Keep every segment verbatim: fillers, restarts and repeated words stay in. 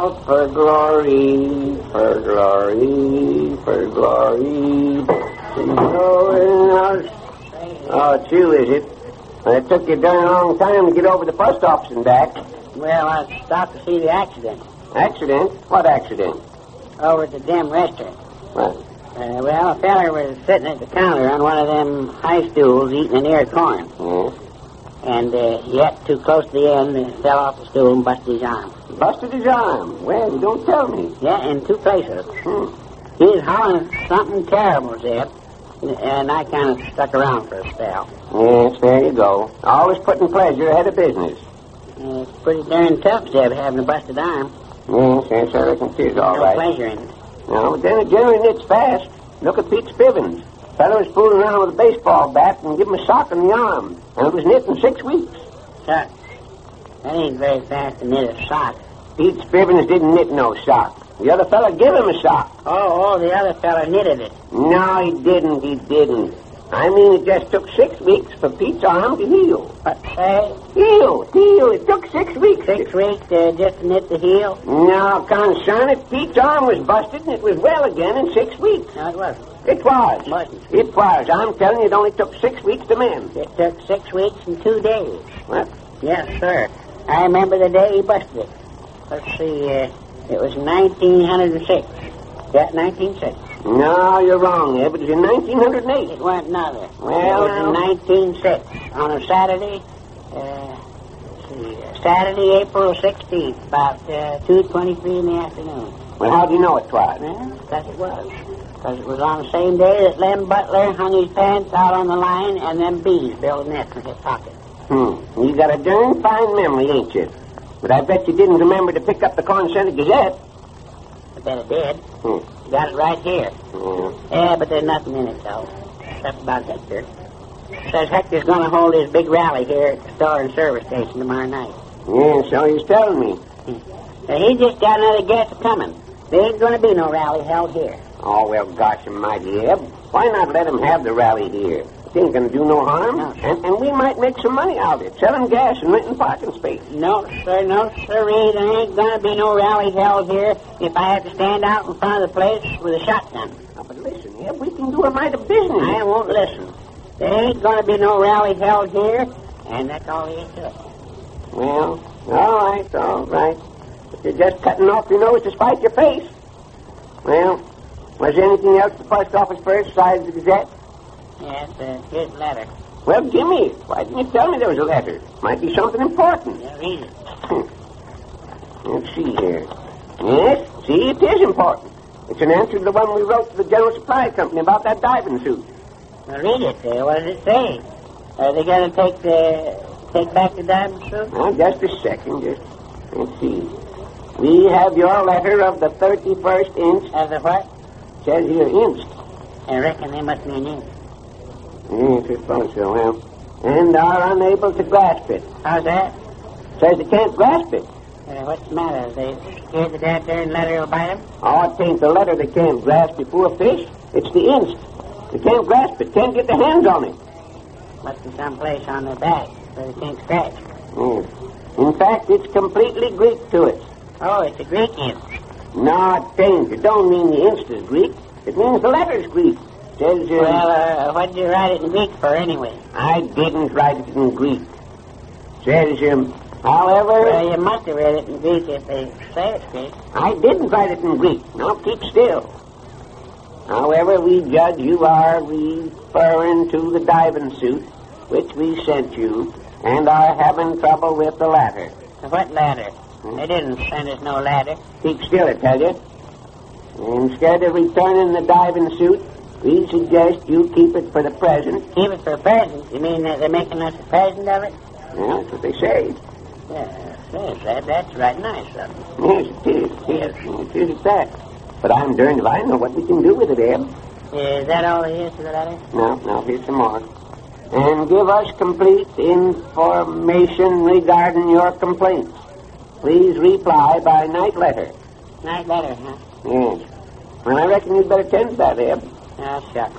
out for glory, for glory, for glory. Oh, it's you, is it? Well, it took you a darn long time to get over the post office and back. Well, I stopped to see the accident. Accident? What accident? Over at the dim restaurant. What? Uh, well, a feller was sitting at the counter on one of them high stools eating an ear of corn. Yes. And uh, he got too close to the end and fell off the stool and busted his arm. Busted his arm? Well, you don't tell me. Yeah, in two places. Hmm. He was hollering something terrible, Zeb. And I kind of stuck around for a spell. Yes, there you go. Always putting pleasure ahead of business. Uh, it's pretty darn tough, Zeb, having a busted arm. Yes, yes, I reckon it is all no right. No pleasure in it. No, but then it generally knits fast. Look at Pete Spivens. Fellow was fooling around with a baseball bat and give him a sock in the arm. And it was knit in six weeks. Sock. That ain't very fast to knit a sock. Pete Spivens didn't knit no sock. The other fella gave him a sock. Oh, oh, the other fella knitted it. No, he didn't, he didn't. I mean, it just took six weeks for Pete's arm to heal. What, say? Heal, heal. It took six weeks. Six weeks uh, just to knit the heel? No, concern it. Pete's arm was busted and it was well again in six weeks. No, it wasn't. It was. It wasn't. It was. I'm telling you, it only took six weeks to mend. It took six weeks and two days. What? Yes, sir. I remember the day he busted it. Let's see, uh, it was nineteen oh six. Yeah, nineteen oh six. No, you're wrong, Eb. It was in nineteen oh eight. It wasn't neither. Well, it was in nineteen oh six. On a Saturday, uh, let's see, uh, Saturday, April sixteenth, about uh, two twenty-three in the afternoon. Well, how do you know it was? Well, because it was. Because it was on the same day that Lem Butler hung his pants out on the line and them bees built a nest in his pocket. Hmm. You got a darn fine memory, ain't you? But I bet you didn't remember to pick up the Corn Center Gazette. I bet it did. Hmm. You got it right here. Yeah. Yeah, but there's nothing in it, though. Except about Hector. It says Hector's going to hold his big rally here at the store and service station tomorrow night. Yeah, so he's telling me. Hmm. Uh, he just got another guess coming. There ain't going to be no rally held here. Oh, well, gosh almighty, Eb. Why not let him have the rally here? It ain't going to do no harm. No. And, and we might make some money out of it, selling gas and renting parking space. No, sir, no, sirree. There ain't going to be no rally held here if I have to stand out in front of the place with a shotgun. Now, but listen, Eb, we can do a mite of business. I won't listen. There ain't going to be no rally held here, and that's all there is to it. Well, all right, all right. But you're just cutting off your nose to spite your face. Well, was there anything else the post office first besides the Gazette? Yes, uh, here's the letter. Well, give me it. Why didn't you tell me there was a letter? Might be something important. Yeah, read it. Let's see here. Yes, see, it is important. It's an answer to the one we wrote to the General Supply Company about that diving suit. Now, read it. Uh, what does it say? Are they going to take the take back the diamond suit? Now, just a second. Just let's see. We have your letter of the thirty-first inch. Of the what? Says here, inch. I reckon they must mean inch. Yes, I suppose so. Well, and are unable to grasp it. How's that? Says they can't grasp it. Uh, what's the matter? They scared the dad there and letter will bite them? Oh, it ain't the letter they can't grasp, you poor fish. It's the inch. They can't grasp it. Can't get their hands on it. Must be someplace on their back where they can't scratch. Yes. In fact, it's completely Greek to it. Oh, it's a Greek inch. No, it ain't. It don't mean the inch is Greek. It means the letter's Greek. Says, uh, Well, uh, what did you write it in Greek for anyway? I didn't write it in Greek. Says, um, however... Well, you must have read it in Greek if they say it's Greek. I didn't write it in Greek. Now keep still. However, we judge you are referring to the diving suit, which we sent you, and are having trouble with the ladder. What ladder? Hmm? They didn't send us no ladder. Keep still, I tell you. Instead of returning the diving suit, we suggest you keep it for the present. Keep it for a present? You mean that they're making us a present of it? Yeah, that's what they say. Yeah, yes, that, that's right nice of them. Yes, it is. Yes, it is at that. But I'm darned if I know what we can do with it, Eb. Is that all there is to the letter? No, no, here's some more. And give us complete information regarding your complaints. Please reply by night letter. Night letter, huh? Yes. Well, I reckon you'd better tend to that, Eb. Ah, shucks.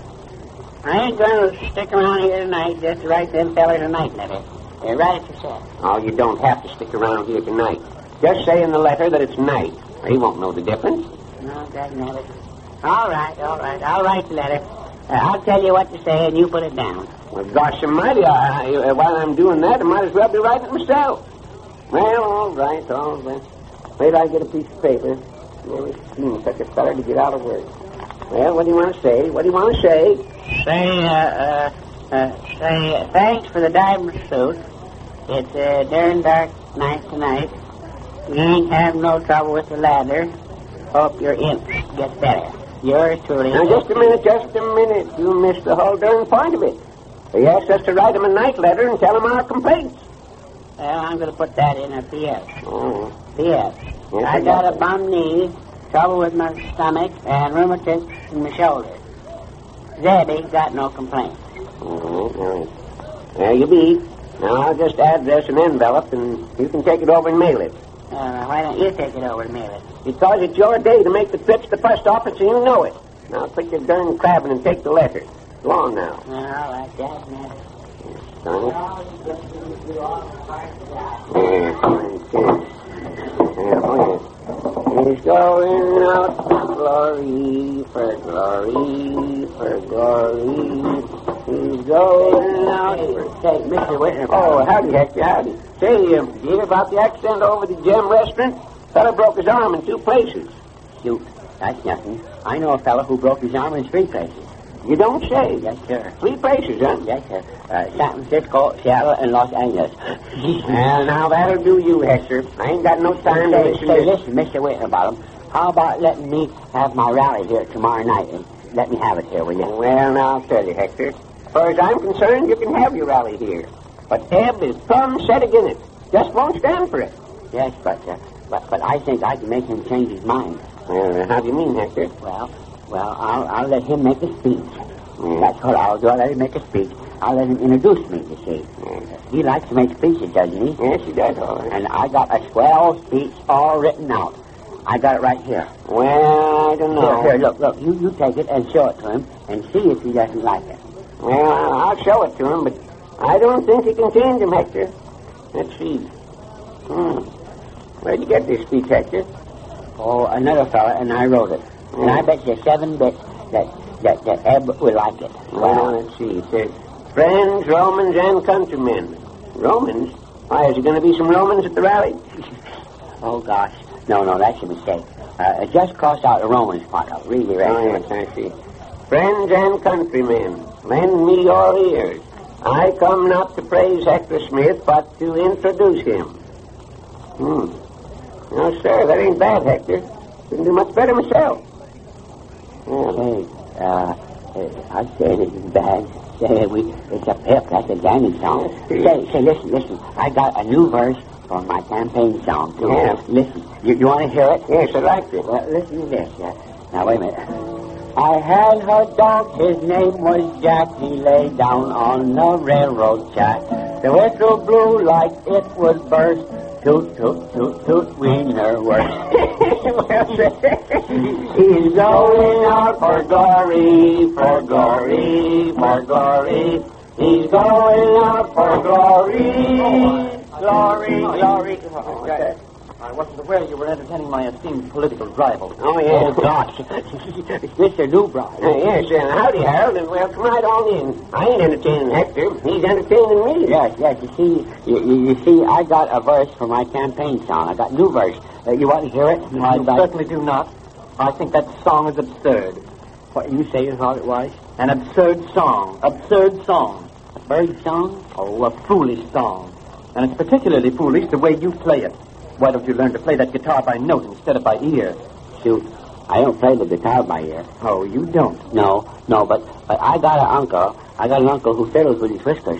I ain't going to stick around here tonight just to write them fellers a night letter. Uh, write it yourself. Oh, you don't have to stick around here tonight. Just say in the letter that it's night. He won't know the difference. No, doesn't have it. All right, all right. I'll write the letter. Uh, I'll tell you what to say, and you put it down. Well, gosh almighty, I, I, while I'm doing that, I might as well be writing it myself. Well, all right, all right. Wait till I get a piece of paper. Never seen such a feller to get out of work. Well, what do you want to say? What do you want to say? Say, uh, uh, uh, say, uh, thanks for the diamond suit. It's a darn dark night tonight. You ain't having no trouble with the ladder. Hope your imp gets better. Yours truly. Now, just a minute, just a minute. You missed the whole darn point of it. He asked us to write him a night letter and tell him our complaints. Well, I'm going to put that in a P S. Oh. P S. Yes, I got a bum knee, trouble with my stomach, and rheumatism in my shoulder. Zebby's got no complaints. All right, all right. There you be. Now, I'll just address an envelope, and you can take it over and mail it. Uh, why don't you take it over and mail it? Because it's your day to make the trip to the post office, and you know it. Now, quit your darn crabbing and take the letter. Go on now. All right, Dad, man. Sonny. Yeah, fine, yeah, oh, yeah. He's going out for glory, for glory, for glory. He's going out for... Say, Mister Whitner. Oh, howdy, Hector, howdy. Say, um, you hear about the accident over the Gem Restaurant? Fellow broke his arm in two places. Shoot, that's nothing. I know a fellow who broke his arm in three places. You don't say? Yes, sir. Three places, huh? Yes, sir. Uh, San Francisco, Seattle, and Los Angeles. Well, now, that'll do you, Hector. I ain't got no time to Say, listen say to... listen, Mister Whitterbottom. How about letting me have my rally here tomorrow night and let me have it here, will you? Well, now, I'll tell you, Hector. As far as I'm concerned, you can have your rally here. But Eb is plumb set again it. Just won't stand for it. Yes, but, uh, but but I think I can make him change his mind. Well, how do you mean, Hector? Well, well, I'll, I'll let him make a speech. Mm. That's what I'll do. I'll let him make a speech. I'll let him introduce me, you see. Mm. He likes to make speeches, doesn't he? Yes, he does, all right. And I got a swell speech all written out. I got it right here. Well, I don't know. Here, here, look, look. You, you take it and show it to him and see if he doesn't like it. Well, I'll show it to him, but I don't think he can change him, Hector. Let's see. Hmm. Where'd you get this speech, Hector? Oh, another fella, and I wrote it. Mm. And I bet you seven bits that, that, that Eb will like it. Well, let's see. It says, friends, Romans, and countrymen. Romans? Why, is there going to be some Romans at the rally? Oh, gosh. No, no, that's a mistake. Uh, just cross out the Romans part out. Really, right? Oh, yes, I see. Friends and countrymen, lend me your ears. I come not to praise Hector Smith, but to introduce him. Hmm. No, sir, that ain't bad, Hector. Couldn't do much better myself. Yeah. Say, uh, uh, I'd say it isn't bad. Say, we, it's a pep. That's a Danny song. Say, say, listen, listen. I got a new verse for my campaign song, too. Yeah. Listen, you, you want to hear it? Yes, I like it. Well, listen to this. Uh, now, wait a minute. I had her dog, his name was Jack. He lay down on the railroad track. The whistle blew like it would burst. Toot, toot, toot, toot, wiener worst. He's going out for glory, for glory, for glory. He's going out for glory, glory, glory. Oh, I wasn't aware you were entertaining my esteemed political rival. Oh, yeah. Oh, gosh. Mister Newbright. Uh, yes, uh, howdy, Harold, and well, come right on in. I ain't entertaining Hector. He's entertaining me. Yes, yes. You see, you, you, you see, I got a verse for my campaign song. I got a new verse. Uh, you want to hear it? No, I certainly do not. I think that song is absurd. What you say is all it was? An absurd song. Absurd song. A bird song? Oh, a foolish song. And it's particularly foolish the way you play it. Why don't you learn to play that guitar by note instead of by ear? Shoot, I don't play the guitar by ear. Oh, you don't? No, no, but, but I got an uncle. I got an uncle who fiddles with his whiskers.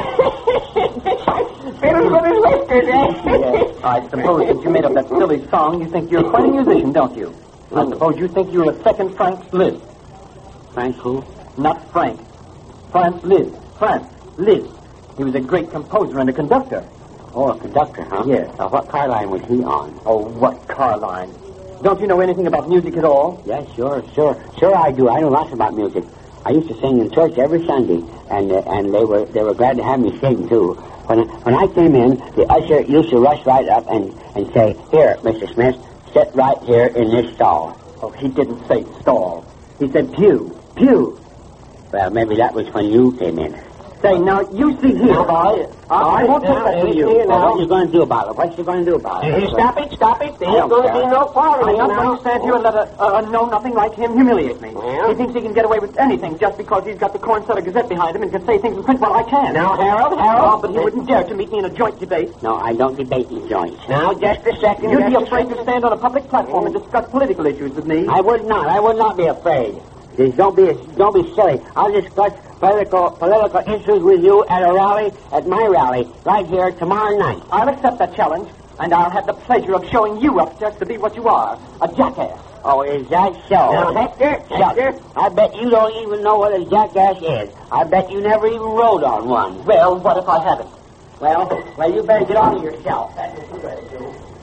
Fiddles with his whiskers, eh? Yes. I suppose since you made up that silly song, you think you're quite a musician, don't you? I suppose you think you're a second Frank Liszt. Frank who? Not Frank. Franz Liszt. Franz Liszt. He was a great composer and a conductor. Oh, a conductor, huh? Yes. Uh, what car line was he on? Oh, what car line? Don't you know anything about music at all? Yes, sure, sure. Sure I do. I know lots about music. I used to sing in church every Sunday, and uh, and they were they were glad to have me sing, too. When, when I came in, the usher used to rush right up and, and say, "Here, Mister Smith, sit right here in this stall." Oh, he didn't say stall. He said pew, pew. Well, maybe that was when you came in. Say, now, you see here, boy. I won't take that from you. Well, what are you going to do about it? What you going to do about it? Hey, stop it, stop it. There I ain't don't going to care. be no quarreling I'm not now. going to stand here and let a, a, a know-nothing like him humiliate me. Well? He thinks he can get away with anything just because he's got the Corn Cellar Gazette behind him and can say things in print. Well, I can. Now, Harold, Oh, Harold. but he wouldn't dare to meet me in a joint debate. No, I don't debate in joints. Now, just a second. You'd be just a afraid to second. stand on a public platform and discuss political issues with me. I would not. I would not be afraid. Just don't be don't be silly. I'll discuss political political issues with you at a rally, at my rally, right here tomorrow night. I'll accept that challenge, and I'll have the pleasure of showing you up just to be what you are, a jackass. Oh, is that so? Now, Hector, Hector. I bet you don't even know what a jackass is. I bet you never even rode on one. Well, what if I haven't? Well, well, you better get on to yourself. That's what you better do.